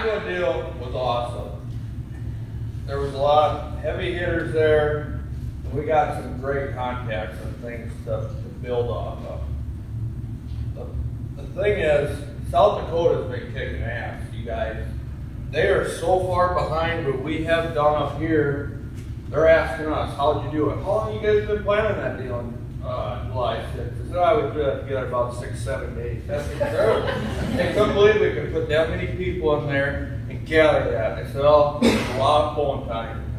Aqua deal was awesome. There was a lot of heavy hitters there, and we got some great contacts and things to build off of. The thing is, South Dakota's been kicking ass, you guys. They are so far behind what we have done up here. They're asking us, how'd you do it? How long you guys been planning that deal in July 6th? I said, I would get about 6-7 days. That's incredible. I couldn't believe we could put that many people in there and gather that. I said, oh, it's a lot of phone time.